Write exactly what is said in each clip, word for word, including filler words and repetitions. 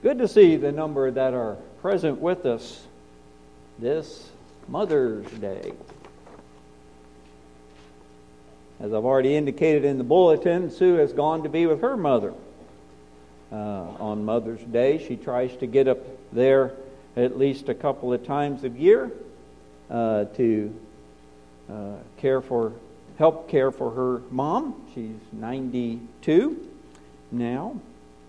Good to see the number that are present with us this Mother's Day. As I've already indicated in the bulletin, Sue has gone to be with her mother uh, on Mother's Day. She tries to get up there at least a couple of times a year uh, to uh, care for, help care for her mom. She's ninety-two now.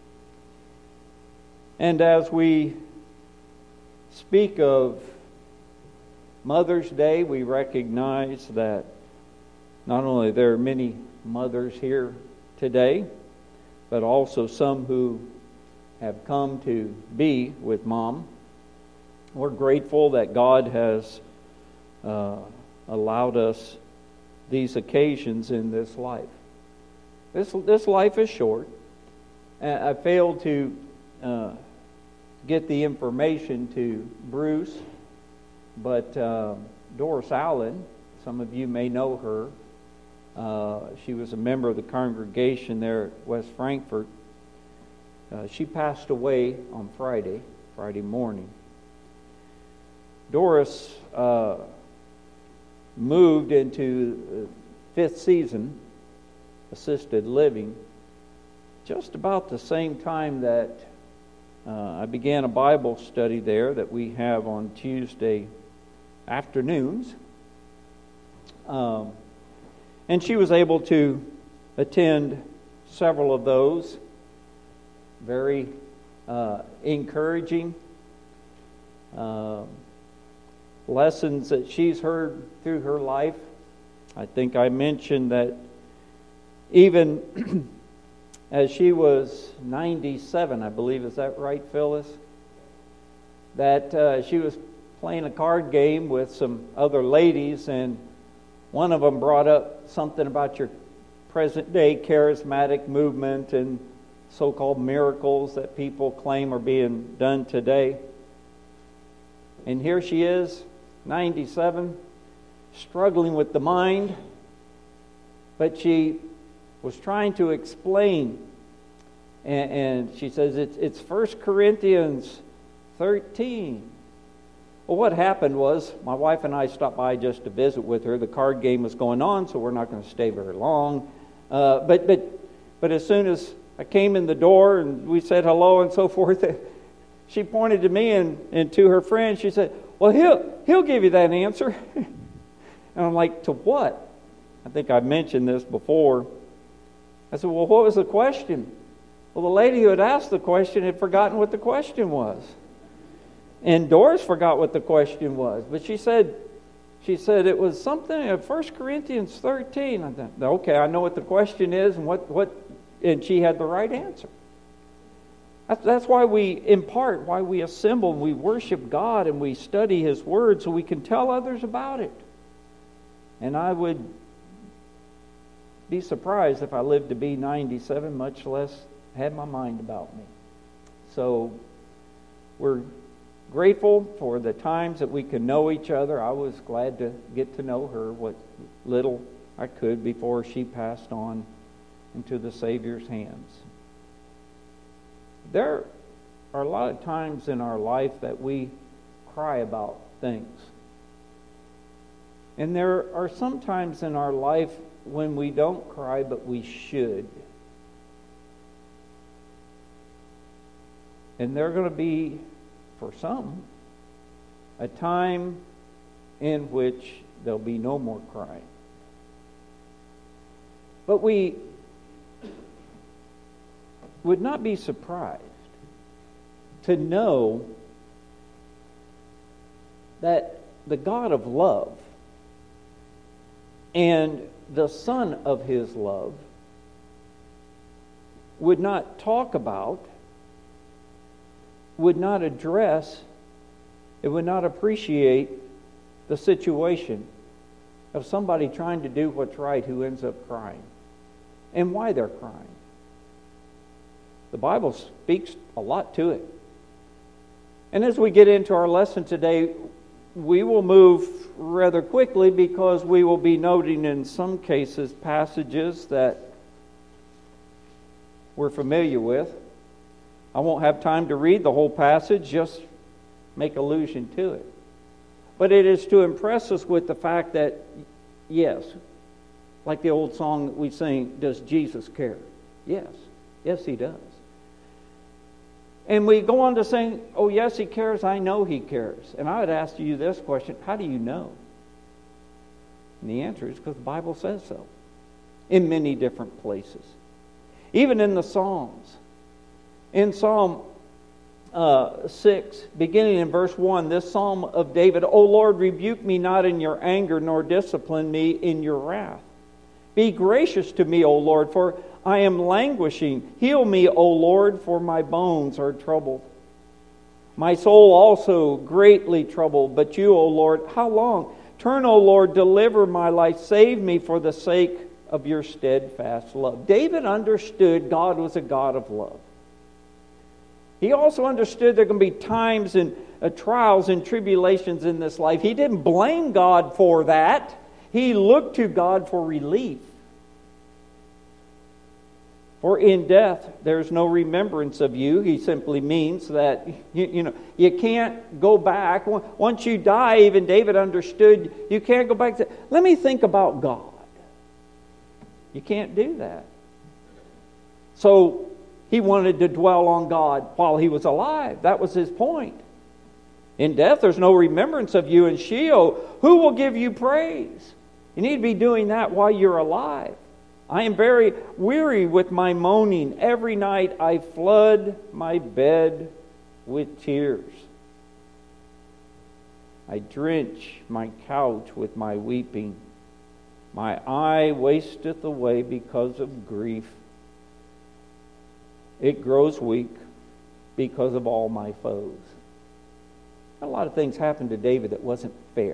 And as we speak of Mother's Day, we recognize that not only there are many mothers here today, but also some who have come to be with Mom. We're grateful that God has uh, allowed us these occasions in this life. This this life is short. I failed to uh, get the information to Bruce, but uh, Doris Allen, some of you may know her. Uh, she was a member of the congregation there at West Frankfort. Uh, she passed away on Friday, Friday morning. Doris uh, moved into fifth season assisted living just about the same time that uh, I began a Bible study there that we have on Tuesday afternoons. Um, and she was able to attend several of those. Very uh, encouraging uh, lessons that she's heard through her life. I think I mentioned that even as she was ninety-seven, I believe, is that right, Phyllis? That uh, she was playing a card game with some other ladies, and one of them brought up something about your present-day charismatic movement and so-called miracles that people claim are being done today. And here she is, ninety-seven, struggling with the mind, but she was trying to explain, and, and she says it's it's First Corinthians thirteen. Well, what happened was my wife and I stopped by just to visit with her. The card game was going on, so we're not going to stay very long. Uh, but but but as soon as I came in the door and we said hello and so forth, she pointed to me and, and to her friend. She said, "Well, he'll he'll give you that answer." And I'm like, "To what?" I think I mentioned this before. I said, "Well, what was the question?" Well, the lady who had asked the question had forgotten what the question was. And Doris forgot what the question was. But she said, she said it was something in First Corinthians thirteen. I thought, okay, I know what the question is, and what, what and she had the right answer. That's, that's why we impart, why we assemble, and we worship God, and we study His Word so we can tell others about it. And I would be surprised if I lived to be ninety-seven, much less had my mind about me. So we're grateful for the times that we can know each other. I was glad to get to know her what little I could before she passed on into the Savior's hands. There are a lot of times in our life that we cry about things. And there are some times in our life when we don't cry, but we should. And there are going to be, for some, a time in which there'll be no more crying. But we would not be surprised to know that the God of love and the Son of His love would not talk about, would not address, it would not appreciate the situation of somebody trying to do what's right who ends up crying, and why they're crying. The Bible speaks a lot to it. And as we get into our lesson today, we will move rather quickly because we will be noting in some cases passages that we're familiar with. I won't have time to read the whole passage, just make allusion to it. But it is to impress us with the fact that, yes, like the old song that we sing, does Jesus care? Yes. Yes, He does. And we go on to sing, oh yes, He cares, I know He cares. And I would ask you this question, how do you know? And the answer is because the Bible says so. In many different places. Even in the Psalms. In Psalm uh, six, beginning in verse one, this Psalm of David, O Lord, rebuke me not in your anger, nor discipline me in your wrath. Be gracious to me, O Lord, for I am languishing. Heal me, O Lord, for my bones are troubled. My soul also greatly troubled, but you, O Lord, how long? Turn, O Lord, deliver my life. Save me for the sake of your steadfast love. David understood God was a God of love. He also understood there are going to be times and uh, trials and tribulations in this life. He didn't blame God for that. He looked to God for relief. For in death there's no remembrance of you. He simply means that you, you know you can't go back. Once you die, even David understood you can't go back to, let me think about God. You can't do that. So he wanted to dwell on God while he was alive. That was his point. In death there's no remembrance of you. In Sheol, who will give you praise? You need to be doing that while you're alive. I am very weary with my moaning. Every night I flood my bed with tears. I drench my couch with my weeping. My eye wasteth away because of grief. It grows weak because of all my foes. A lot of things happened to David that wasn't fair.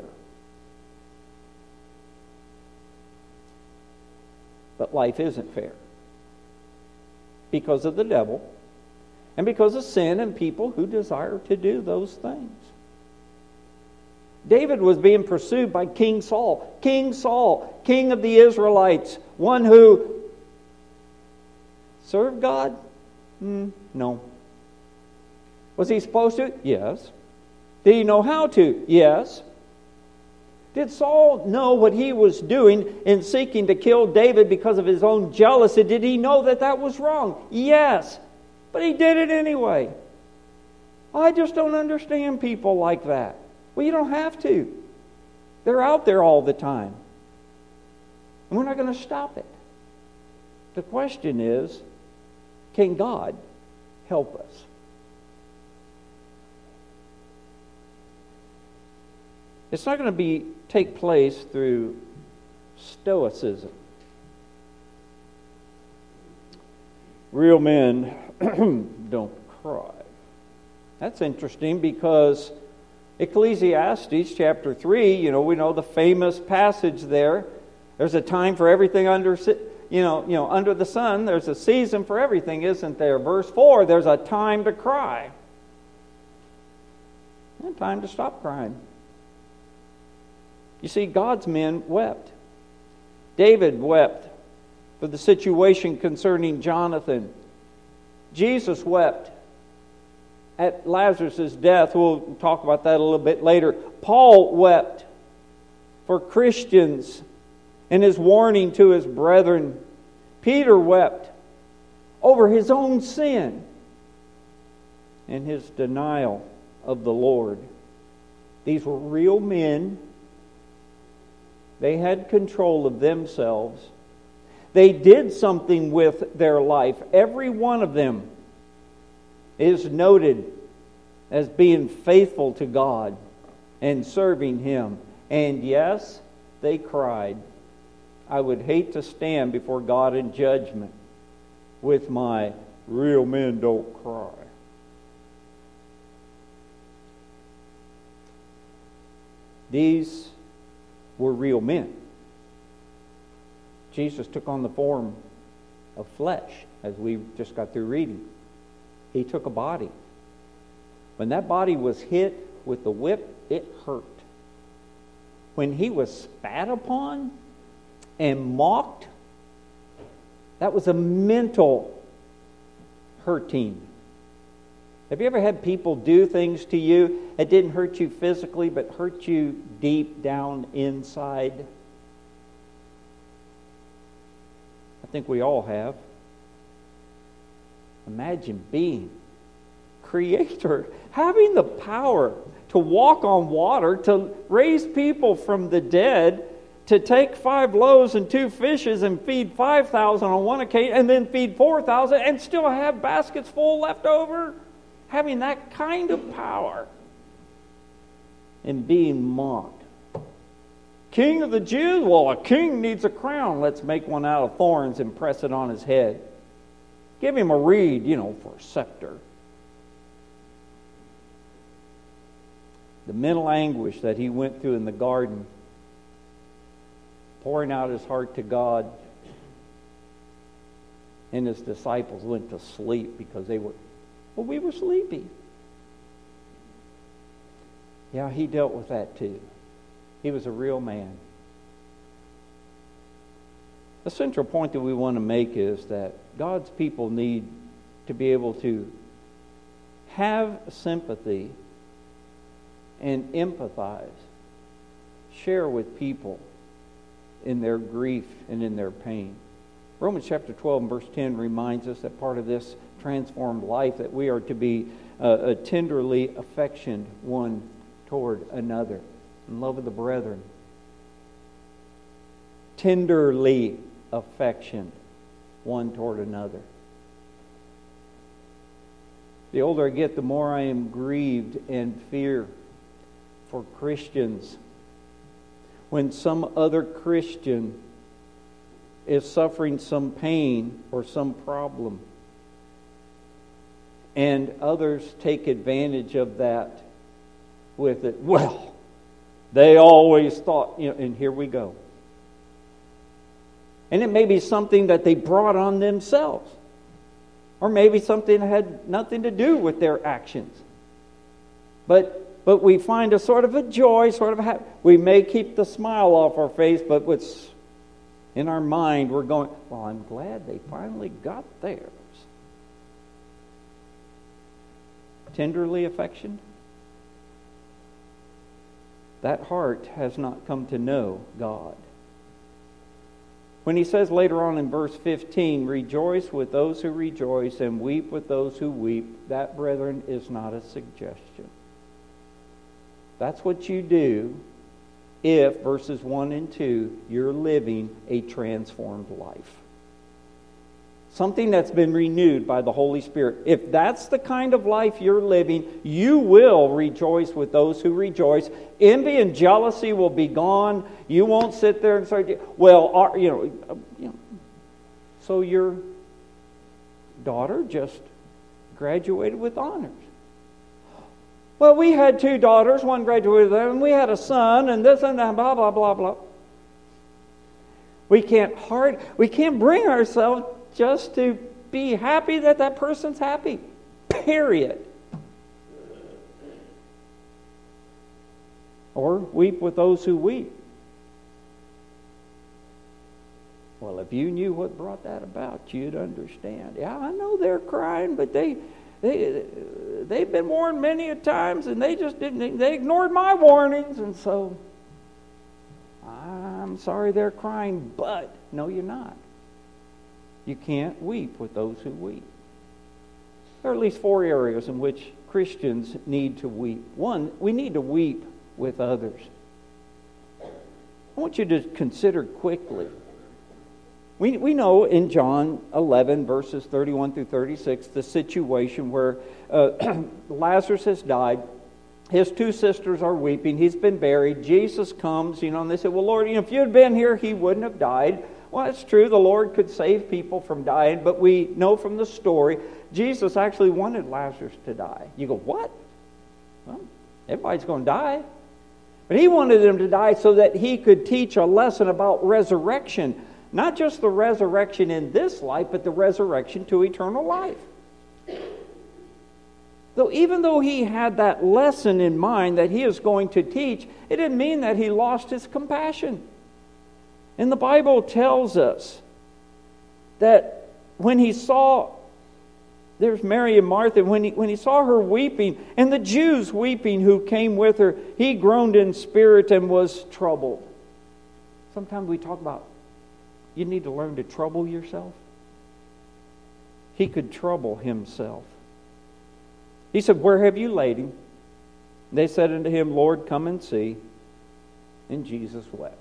But life isn't fair. Because of the devil. And because of sin and people who desire to do those things. David was being pursued by King Saul. King Saul, king of the Israelites. One who served God? Mm, no. Was he supposed to? Yes. Did he know how to? Yes. Did Saul know what he was doing in seeking to kill David because of his own jealousy? Did he know that that was wrong? Yes. But he did it anyway. I just don't understand people like that. Well, you don't have to. They're out there all the time. And we're not going to stop it. The question is, can God help us? It's not going to be take place through stoicism. Real men don't cry. That's interesting because Ecclesiastes chapter three, you know, we know the famous passage there. There's a time for everything under, you know, you know, under the sun. There's a season for everything, isn't there? Verse four, there's a time to cry. And time to stop crying. You see, God's men wept. David wept for the situation concerning Jonathan. Jesus wept at Lazarus' death. We'll talk about that a little bit later. Paul wept for Christians in his warning to his brethren. Peter wept over his own sin and his denial of the Lord. These were real men. They had control of themselves. They did something with their life. Every one of them is noted as being faithful to God and serving Him. And yes, they cried. I would hate to stand before God in judgment with my real men don't cry. These were real men. Jesus took on the form of flesh, as we just got through reading. He took a body. When that body was hit with the whip, it hurt. When he was spat upon and mocked, that was a mental hurting. Have you ever had people do things to you that didn't hurt you physically, but hurt you deep down inside? I think we all have. Imagine being Creator, having the power to walk on water, to raise people from the dead, to take five loaves and two fishes and feed five thousand on one occasion, and then feed four thousand and still have baskets full left over. Having that kind of power and being mocked. King of the Jews? Well, a king needs a crown. Let's make one out of thorns and press it on his head. Give him a reed, you know, for a scepter. The mental anguish that he went through in the garden, pouring out his heart to God, and his disciples went to sleep because they were, well, we were sleepy. Yeah, he dealt with that too. He was a real man. The central point that we want to make is that God's people need to be able to have sympathy and empathize, share with people in their grief and in their pain. Romans chapter twelve and verse ten reminds us that part of this transformed life, that we are to be uh, tenderly affectioned one toward another, in love of the brethren. Tenderly affectioned one toward another. The older I get, the more I am grieved and fear for Christians when some other Christian is suffering some pain or some problem, and others take advantage of that with it. Well, they always thought, you know, and here we go. And it may be something that they brought on themselves, or maybe something that had nothing to do with their actions. But but we find a sort of a joy, sort of a happy. We may keep the smile off our face, but what's in our mind, we're going, well, I'm glad they finally got theirs. Tenderly affectioned? That heart has not come to know God. When he says later on in verse fifteen, rejoice with those who rejoice and weep with those who weep, that, brethren, is not a suggestion. That's what you do if, verses one and two, you're living a transformed life. Something that's been renewed by the Holy Spirit. If that's the kind of life you're living, you will rejoice with those who rejoice. Envy and jealousy will be gone. You won't sit there and start, well, our, you know, you know, so your daughter just graduated with honors. Well, we had two daughters, one graduated with them, and we had a son, and this and that, blah, blah, blah, blah. We can't hard, we can't bring ourselves just to be happy that that person's happy. Period. Or weep with those who weep. Well, if you knew what brought that about, you'd understand. Yeah, I know they're crying, but they they they've been warned many a times, and they just didn't. They ignored my warnings, and so I'm sorry they're crying. But no, you're not. You can't weep with those who weep. There are at least four areas in which Christians need to weep. One, we need to weep with others. I want you to consider quickly. We we know in John eleven, verses thirty-one through thirty-six, the situation where uh, Lazarus has died. His two sisters are weeping. He's been buried. Jesus comes, you know, and they say, well, Lord, you know, if you had been here, he wouldn't have died. Well, it's true. The Lord could save people from dying, but we know from the story, Jesus actually wanted Lazarus to die. You go, what? Well, everybody's going to die. But he wanted him to die so that he could teach a lesson about resurrection. Not just the resurrection in this life, but the resurrection to eternal life. Though even though he had that lesson in mind that he is going to teach, it didn't mean that he lost his compassion. And the Bible tells us that when he saw there's Mary and Martha. When he, when he saw her weeping, and the Jews weeping who came with her, he groaned in spirit and was troubled. Sometimes we talk about, you need to learn to trouble yourself. He could trouble himself. He said, where have you laid him? They said unto him, Lord, come and see. And Jesus wept.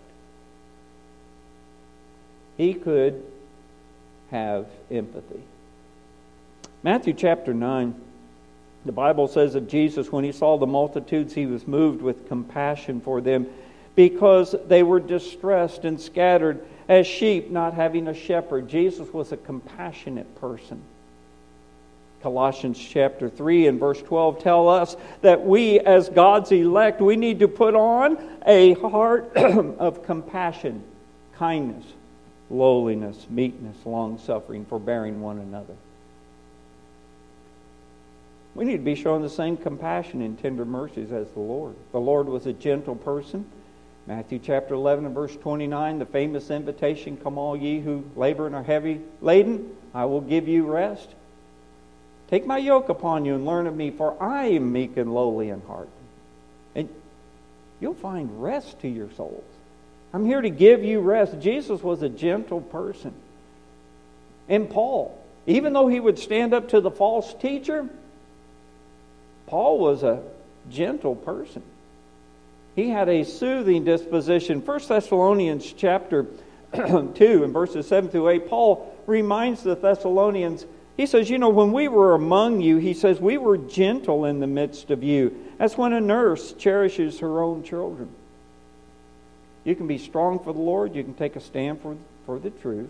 He could have empathy. Matthew chapter nine, the Bible says of Jesus, when he saw the multitudes, he was moved with compassion for them, because they were distressed and scattered as sheep not having a shepherd. Jesus was a compassionate person. Colossians chapter three and verse twelve tell us that we, as God's elect, we need to put on a heart of compassion, kindness, lowliness, meekness, long-suffering, forbearing one another. We need to be showing the same compassion and tender mercies as the Lord. The Lord was a gentle person. Matthew chapter eleven and verse twenty-nine, the famous invitation, come all ye who labor and are heavy laden, I will give you rest. Take my yoke upon you and learn of me, for I am meek and lowly in heart. And you'll find rest to your souls. I'm here to give you rest. Jesus was a gentle person. And Paul, even though he would stand up to the false teacher, Paul was a gentle person. He had a soothing disposition. First Thessalonians chapter two and verses seven through eight, Paul reminds the Thessalonians, he says, you know, when we were among you, he says, we were gentle in the midst of you, as when a nurse cherishes her own children. You can be strong for the Lord. You can take a stand for, for the truth.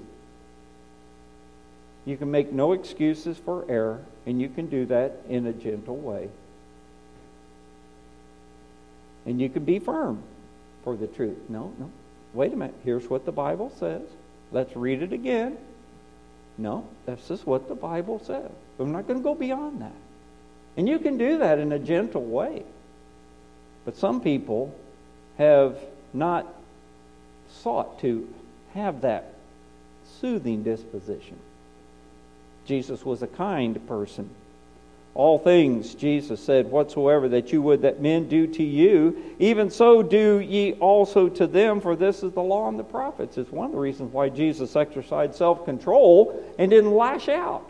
You can make no excuses for error, and you can do that in a gentle way. And you can be firm for the truth. No, no. Wait a minute. Here's what the Bible says. Let's read it again. No, that's just what the Bible says. I'm not going to go beyond that. And you can do that in a gentle way. But some people have not sought to have that soothing disposition. Jesus was a kind person. All things, Jesus said, whatsoever that you would that men do to you, even so do ye also to them, for this is the law and the prophets. It's one of the reasons why Jesus exercised self-control and didn't lash out.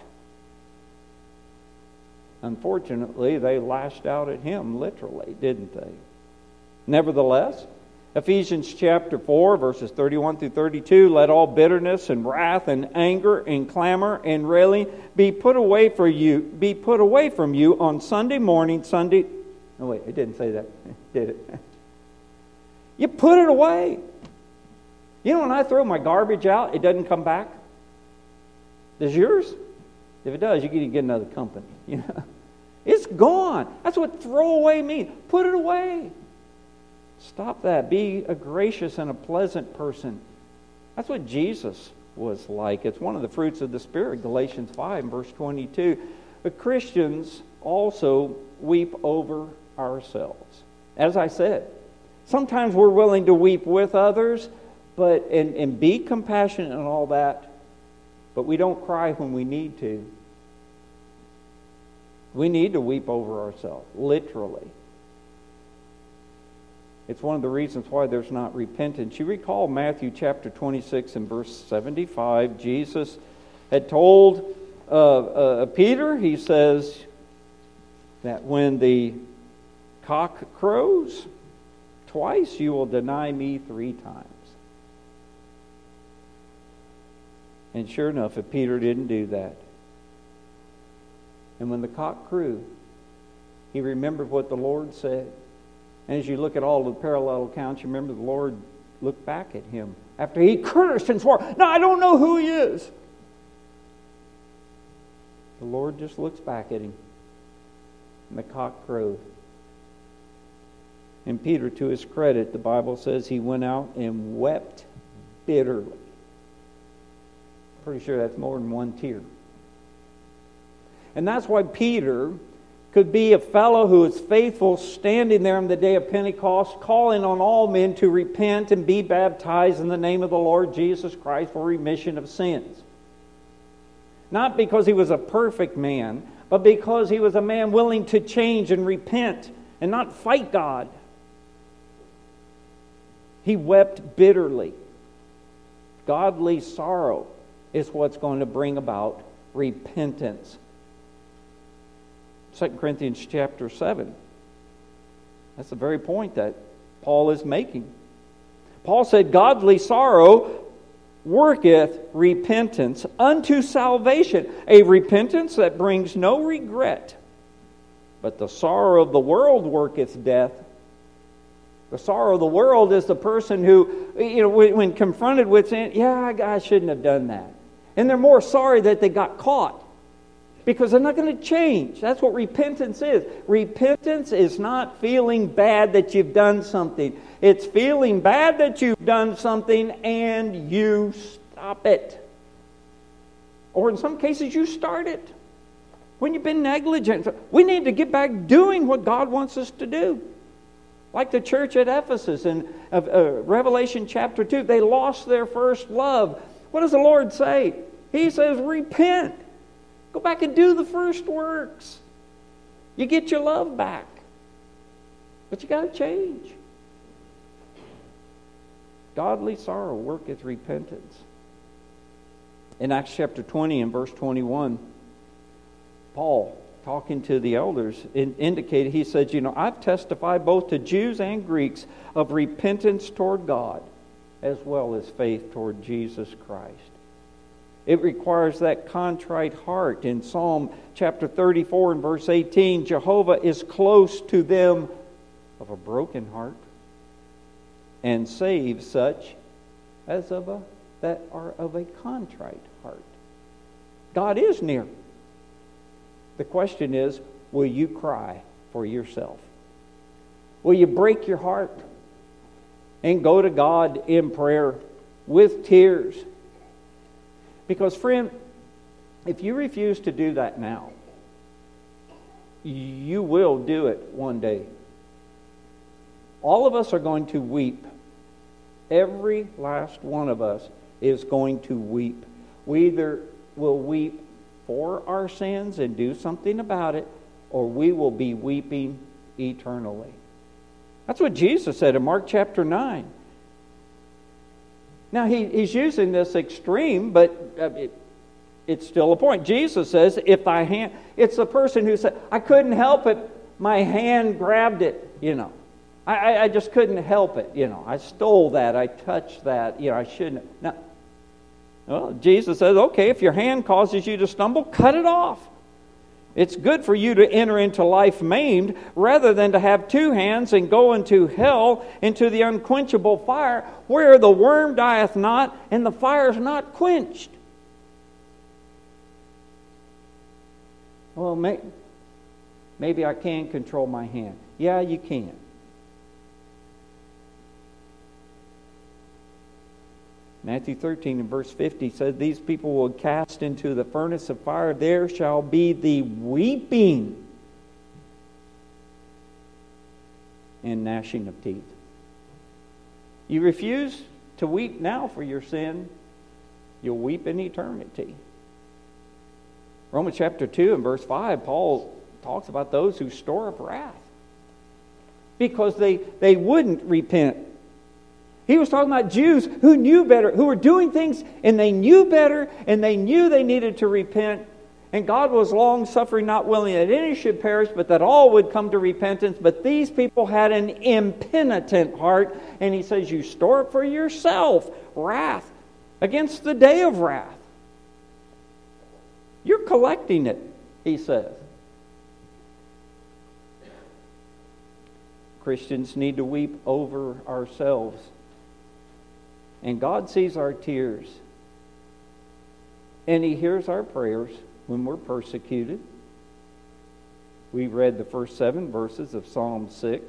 Unfortunately, they lashed out at him literally, didn't they? Nevertheless, Ephesians chapter four, verses thirty-one through thirty-two, let all bitterness and wrath and anger and clamor and railing be put away for you, be put away from you on Sunday morning, Sunday. No, wait, it didn't say that, did it? You put it away. You know, when I throw my garbage out, it doesn't come back. Does yours? If it does, you can get another company. You know, it's gone. That's what throw away means. Put it away. Stop that. Be a gracious and a pleasant person. That's what Jesus was like. It's one of the fruits of the Spirit, Galatians five and verse twenty-two. But Christians also weep over ourselves. As I said, sometimes we're willing to weep with others, but and, and be compassionate and all that, but we don't cry when we need to. We need to weep over ourselves, literally. It's one of the reasons why there's not repentance. You recall Matthew chapter twenty-six and verse seventy-five. Jesus had told uh, uh, Peter, he says, that when the cock crows twice, you will deny me three times. And sure enough, if Peter didn't do that, and when the cock crew, he remembered what the Lord said. And as you look at all the parallel accounts, you remember the Lord looked back at him after he cursed and swore, "No, I don't know who he is." The Lord just looks back at him, and the cock crowed. And Peter, to his credit, the Bible says he went out and wept bitterly. Pretty sure that's more than one tear. And that's why Peter could be a fellow who is faithful, standing there on the day of Pentecost, calling on all men to repent and be baptized in the name of the Lord Jesus Christ for remission of sins. Not because he was a perfect man, but because he was a man willing to change and repent and not fight God. He wept bitterly. Godly sorrow is what's going to bring about repentance. Second Corinthians chapter seven. That's the very point that Paul is making. Paul said, godly sorrow worketh repentance unto salvation. A repentance that brings no regret. But the sorrow of the world worketh death. The sorrow of the world is the person who, you know, when, when confronted with sin, yeah, I, I shouldn't have done that. And they're more sorry that they got caught. Because they're not going to change. That's what repentance is. Repentance is not feeling bad that you've done something. It's feeling bad that you've done something and you stop it. Or in some cases, you start it. When you've been negligent. We need to get back doing what God wants us to do. Like the church at Ephesus in uh, uh, Revelation chapter two. They lost their first love. What does the Lord say? He says, repent. Go back and do the first works. You get your love back. But you got to change. Godly sorrow worketh repentance. In Acts chapter twenty and verse twenty-one, Paul, talking to the elders, indicated, he said, you know, I've testified both to Jews and Greeks of repentance toward God as well as faith toward Jesus Christ. It requires that contrite heart. In Psalm chapter thirty-four and verse eighteen, Jehovah is close to them of a broken heart and saves such as of a that are of a contrite heart. God is near. The question is, will you cry for yourself? Will you break your heart and go to God in prayer with tears? Because, friend, if you refuse to do that now, you will do it one day. All of us are going to weep. Every last one of us is going to weep. We either will weep for our sins and do something about it, or we will be weeping eternally. That's what Jesus said in Mark chapter nine. Now, he, he's using this extreme, but uh, it, it's still a point. Jesus says, if thy hand... It's the person who said, I couldn't help it. My hand grabbed it, you know. I, I, I just couldn't help it, you know. I stole that. I touched that. You know, I shouldn't... Now, well, Jesus says, okay, if your hand causes you to stumble, cut it off. It's good for you to enter into life maimed rather than to have two hands and go into hell, into the unquenchable fire, where the worm dieth not and the fire is not quenched. Well, may, maybe I can control my hand. Yeah, you can. Matthew thirteen and verse fifty says, these people will cast into the furnace of fire. There shall be the weeping and gnashing of teeth. You refuse to weep now for your sin, you'll weep in eternity. Romans chapter two and verse five, Paul talks about those who store up wrath because they, they wouldn't repent. He was talking about Jews who knew better, who were doing things and they knew better and they knew they needed to repent. And God was long-suffering, not willing that any should perish, but that all would come to repentance. But these people had an impenitent heart. And he says, you store it for yourself, wrath, against the day of wrath. You're collecting it, he says. Christians need to weep over ourselves. And God sees our tears. And He hears our prayers when we're persecuted. We read the first seven verses of Psalm six.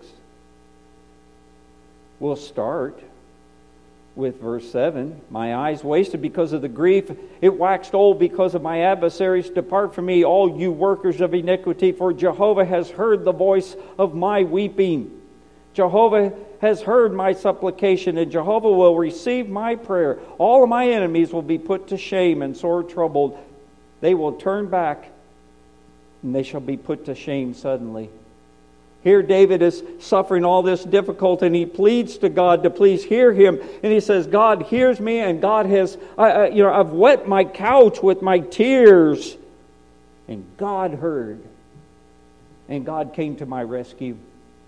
We'll start with verse seven. My eyes wasted because of the grief. It waxed old because of my adversaries. Depart from me, all you workers of iniquity, for Jehovah has heard the voice of my weeping. Jehovah has heard my supplication, and Jehovah will receive my prayer. All of my enemies will be put to shame and sore troubled. They will turn back, and they shall be put to shame suddenly. Here David is suffering all this difficulty, and he pleads to God to please hear him. And he says, God hears me, and God has, I, I, you know, I've wet my couch with my tears. And God heard. And God came to my rescue.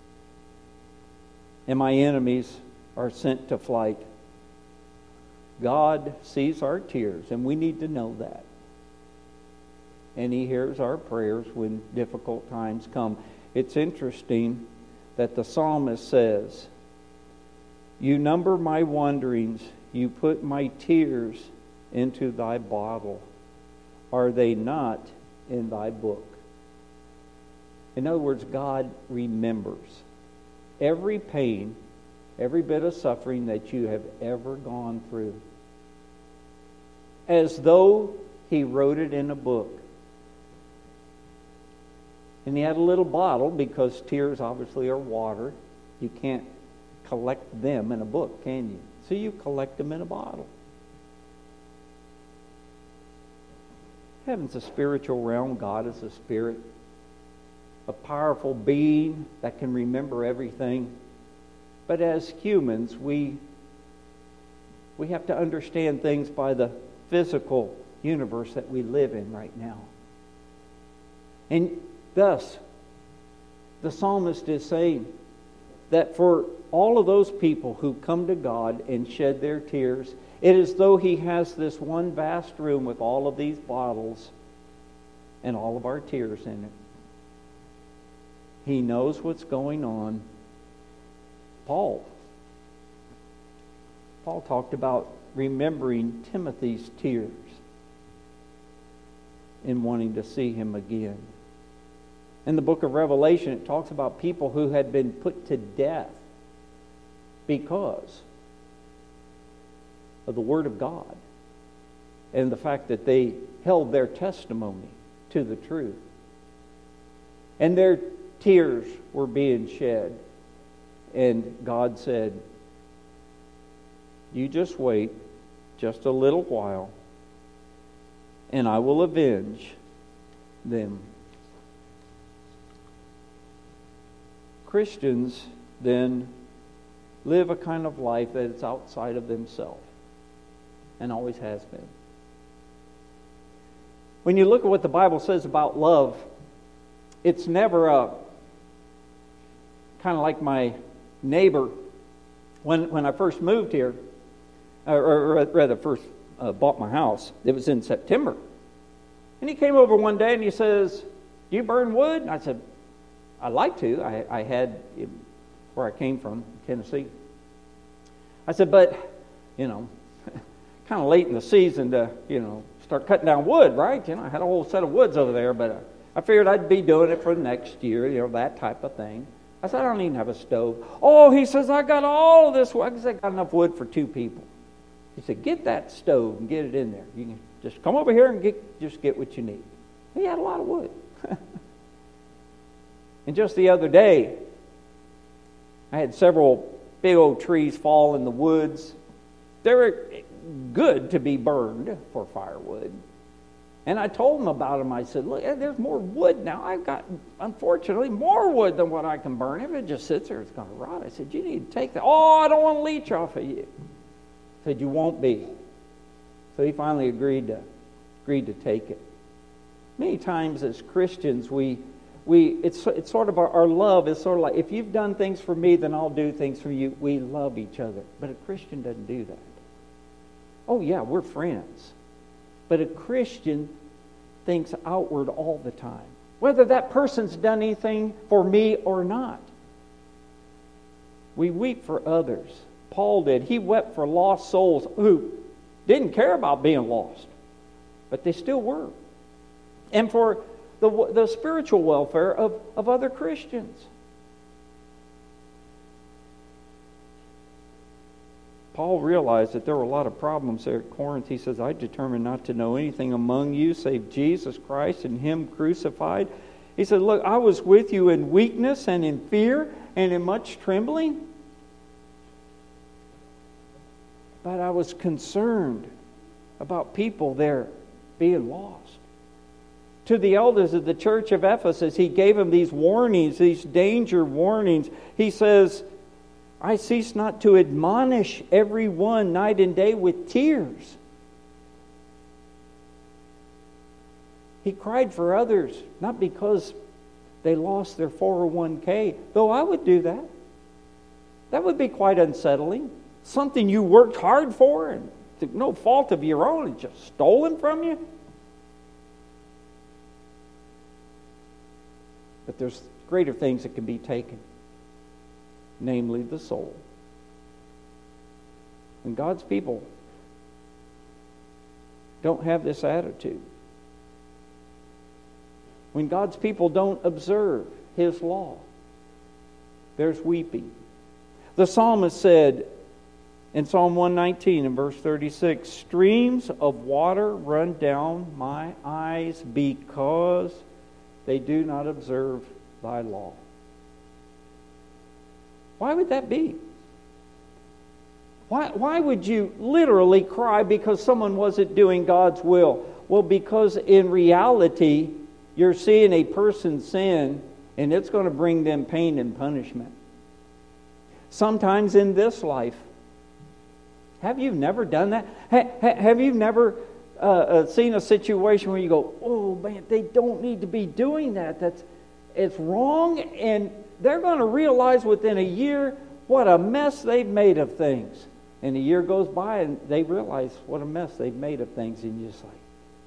And my enemies are sent to flight. God sees our tears, and we need to know that. And He hears our prayers when difficult times come. It's interesting that the psalmist says, you number my wanderings, you put my tears into thy bottle. Are they not in thy book? In other words, God remembers every pain, every bit of suffering that you have ever gone through, as though He wrote it in a book. And He had a little bottle, because tears obviously are water. You can't collect them in a book, can you? So you collect them in a bottle. Heaven's a spiritual realm. God is a spirit, a powerful being that can remember everything. But as humans, we we have to understand things by the physical universe that we live in right now. And thus, the psalmist is saying that for all of those people who come to God and shed their tears, it is though He has this one vast room with all of these bottles and all of our tears in it. He knows what's going on. Paul. Paul talked about remembering Timothy's tears and wanting to see him again. In the book of Revelation, it talks about people who had been put to death because of the Word of God and the fact that they held their testimony to the truth. And their tears were being shed. And God said, you just wait just a little while, and I will avenge them. Christians then live a kind of life that is outside of themselves, and always has been. When you look at what the Bible says about love, it's never a kind of like my neighbor when when I first moved here, or, or rather first uh, bought my house. It was in September, and he came over one day and he says, "Do you burn wood?" And I said, "I'd like to. I, I had where I came from, Tennessee." I said, "But you know, kind of late in the season to you know start cutting down wood, right? You know, I had a whole set of woods over there, but uh, I figured I'd be doing it for the next year, you know, that type of thing." I said, "I don't even have a stove." "Oh," he says, "I got all of this wood." I said, "I got enough wood for two people." He said, "Get that stove and get it in there. You can just come over here and get just get what you need." He had a lot of wood. And just the other day, I had several big old trees fall in the woods. They were good to be burned for firewood. And I told him about them. I said, "Look, there's more wood now. I've got, unfortunately, more wood than what I can burn. If it just sits there, it's going to rot." I said, "You need to take that." "Oh, I don't want to leech off of you." I said, "You won't be." So he finally agreed to agreed to take it. Many times as Christians, we we it's it's sort of our, our love is sort of like, if you've done things for me, then I'll do things for you. We love each other. But a Christian doesn't do that. Oh yeah, we're friends. But a Christian thinks outward all the time, whether that person's done anything for me or not. We weep for others. Paul did. He wept for lost souls who didn't care about being lost, but they still were. And for the, the spiritual welfare of, of other Christians. Paul realized that there were a lot of problems there at Corinth. He says, "I determined not to know anything among you save Jesus Christ and Him crucified." He said, "Look, I was with you in weakness and in fear and in much trembling. But I was concerned about people there being lost. To the elders of the church of Ephesus, he gave them these warnings, these danger warnings. He says, I cease not to admonish everyone night and day with tears. He cried for others, not because they lost their four oh one k, though I would do that. That would be quite unsettling. Something you worked hard for and to no fault of your own and just stolen from you. But there's greater things that can be taken, namely the soul. And God's people don't have this attitude. When God's people don't observe His law, there's weeping. The psalmist said in Psalm one nineteen and verse thirty-six, streams of water run down my eyes because they do not observe thy law. Why would that be? Why, why would you literally cry because someone wasn't doing God's will? Well, because in reality, you're seeing a person sin, and it's going to bring them pain and punishment. Sometimes in this life. Have you never done that? Have you never uh, seen a situation where you go, oh man, they don't need to be doing that. That's it's wrong, and they're going to realize within a year what a mess they've made of things. And a year goes by, and they realize what a mess they've made of things, and you're just like.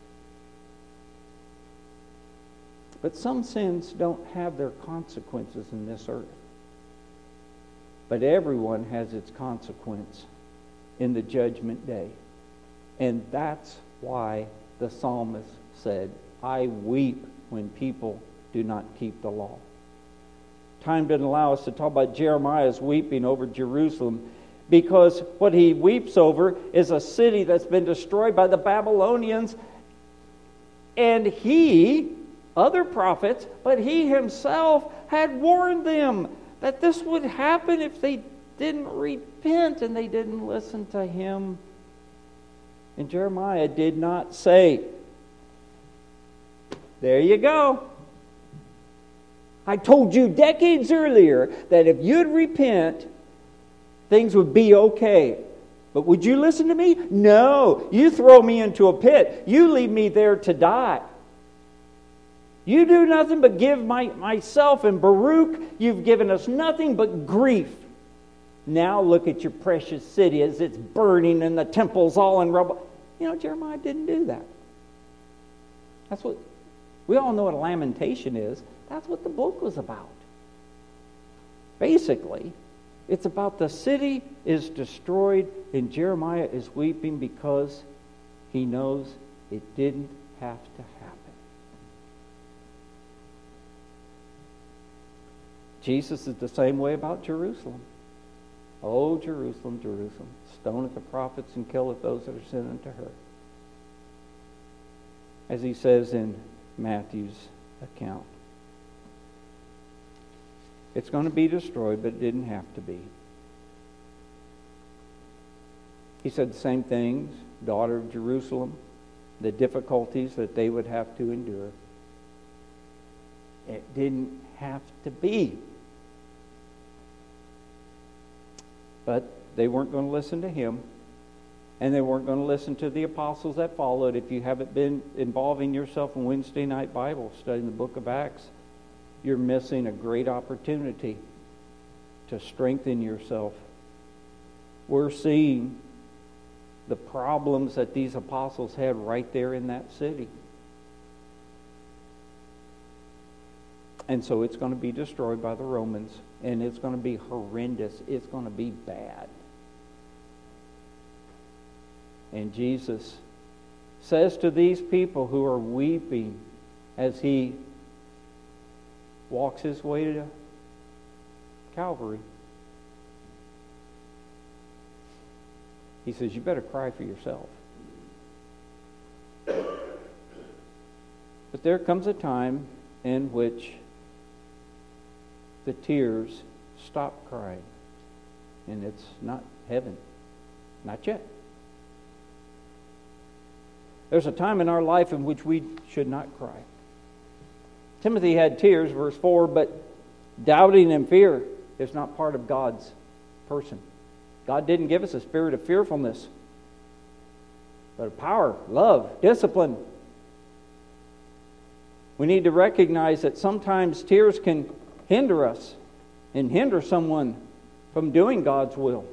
But some sins don't have their consequences in this earth. But everyone has its consequence in the judgment day. And that's why the psalmist said, I weep when people do not keep the law. Time didn't allow us to talk about Jeremiah's weeping over Jerusalem, because what he weeps over is a city that's been destroyed by the Babylonians. And he, other prophets, but he himself had warned them that this would happen if they didn't repent and they didn't listen to him. And Jeremiah did not say, there you go. I told you decades earlier that if you'd repent, things would be okay. But would you listen to me? No. You throw me into a pit. You leave me there to die. You do nothing but give my, myself and Baruch, you've given us nothing but grief. Now look at your precious city as it's burning and the temple's all in rubble. You know, Jeremiah didn't do that. That's what, we all know what a lamentation is. That's what the book was about. Basically, it's about the city is destroyed and Jeremiah is weeping because he knows it didn't have to happen. Jesus is the same way about Jerusalem. Oh, Jerusalem, Jerusalem, stoneth the prophets and killeth those that are sent unto her. As he says in Matthew's account. It's going to be destroyed, but it didn't have to be. He said the same things, daughter of Jerusalem, the difficulties that they would have to endure. It didn't have to be. But they weren't going to listen to him, and they weren't going to listen to the apostles that followed. If you haven't been involving yourself in Wednesday night Bible, studying the book of Acts, you're missing a great opportunity to strengthen yourself. We're seeing the problems that these apostles had right there in that city. And so it's going to be destroyed by the Romans, and it's going to be horrendous. It's going to be bad. And Jesus says to these people who are weeping as he walks his way to Calvary, he says, you better cry for yourself. But there comes a time in which the tears stop crying. And it's not heaven. Not yet. There's a time in our life in which we should not cry. Timothy had tears, verse four, but doubting and fear is not part of God's person. God didn't give us a spirit of fearfulness, but of power, love, discipline. We need to recognize that sometimes tears can hinder us and hinder someone from doing God's will.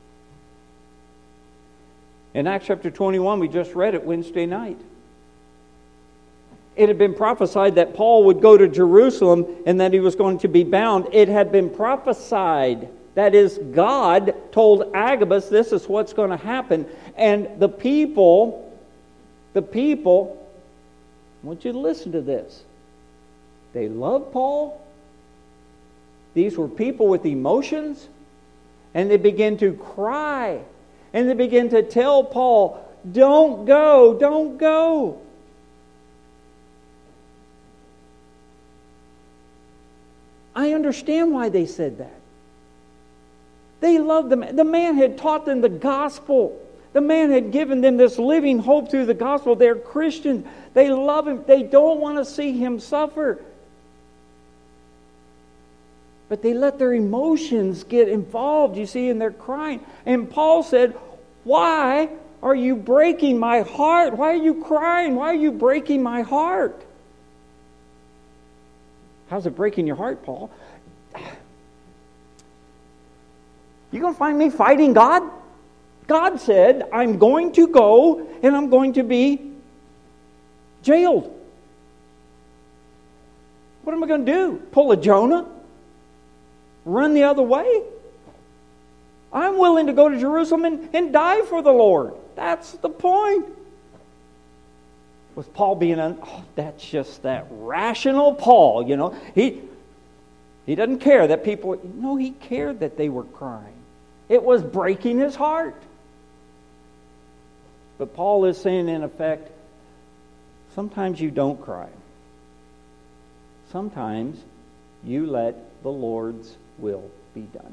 In Acts chapter twenty-one, we just read it Wednesday night. It had been prophesied that Paul would go to Jerusalem and that he was going to be bound. It had been prophesied. That is, God told Agabus this is what's going to happen. And the people, the people, I want you to listen to this. They loved Paul. These were people with emotions. And they began to cry. And they began to tell Paul, don't go, don't go. I understand why they said that. They loved the man. The man had taught them the gospel. The man had given them this living hope through the gospel. They're Christians. They love him. They don't want to see him suffer. But they let their emotions get involved, you see, and they're crying. And Paul said, why are you breaking my heart? Why are you crying? Why are you breaking my heart? How's it breaking your heart, Paul? You going to find me fighting God? God said, I'm going to go and I'm going to be jailed. What am I going to do? Pull a Jonah? Run the other way? I'm willing to go to Jerusalem and, and die for the Lord. That's the point. Was Paul being, un- oh, that's just that rational Paul, you know. He, he doesn't care that people, no, he cared that they were crying. It was breaking his heart. But Paul is saying, in effect, sometimes you don't cry. Sometimes you let the Lord's will be done.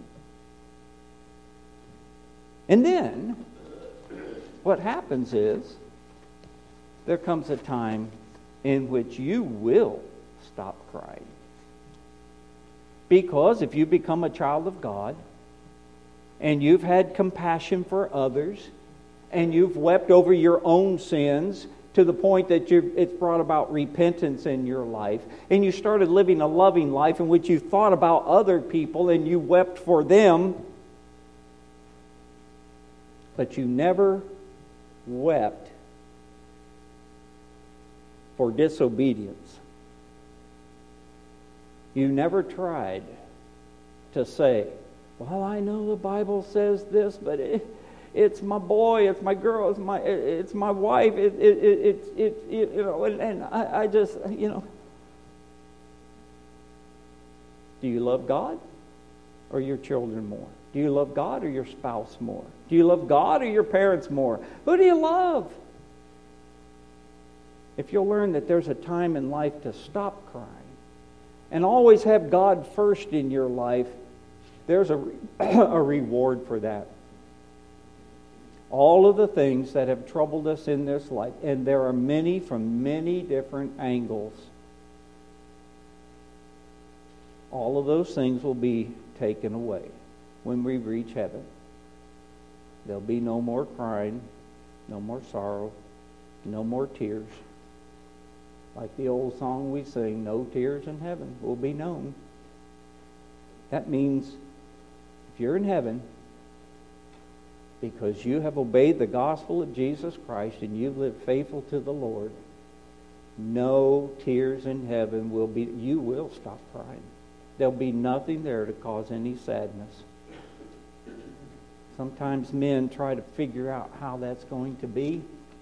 And then, what happens is, there comes a time in which you will stop crying. Because if you become a child of God, and you've had compassion for others, and you've wept over your own sins to the point that you've, it's brought about repentance in your life, and you started living a loving life in which you thought about other people and you wept for them, but you never wept for disobedience. You never tried to say, well, I know the Bible says this, but it, it's my boy, it's my girl, it's my it's my wife, it it it, it, it, it you know, and, and I, I just, you know. Do you love God or your children more? Do you love God or your spouse more? Do you love God or your parents more? Who do you love? If you'll learn that there's a time in life to stop crying and always have God first in your life, there's a, a reward for that. All of the things that have troubled us in this life, and there are many from many different angles, all of those things will be taken away when we reach heaven. There'll be no more crying, no more sorrow, no more tears. Like the old song we sing, no tears in heaven will be known. That means if you're in heaven, because you have obeyed the gospel of Jesus Christ and you've lived faithful to the Lord, no tears in heaven will be, you will stop crying. There'll be nothing there to cause any sadness. Sometimes men try to figure out how that's going to be.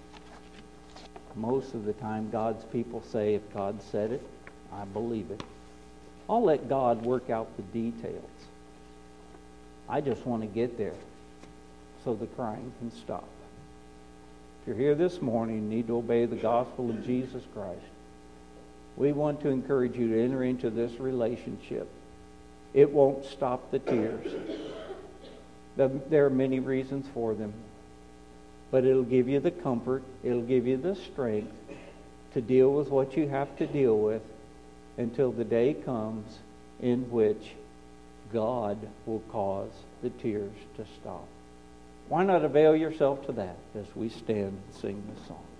Most of the time, God's people say, if God said it, I believe it. I'll let God work out the details. I just want to get there so the crying can stop. If you're here this morning and need to obey the gospel of Jesus Christ, we want to encourage you to enter into this relationship. It won't stop the tears. There are many reasons for them. But it'll give you the comfort, it'll give you the strength to deal with what you have to deal with, until the day comes in which God will cause the tears to stop. Why not avail yourself to that as we stand and sing this song?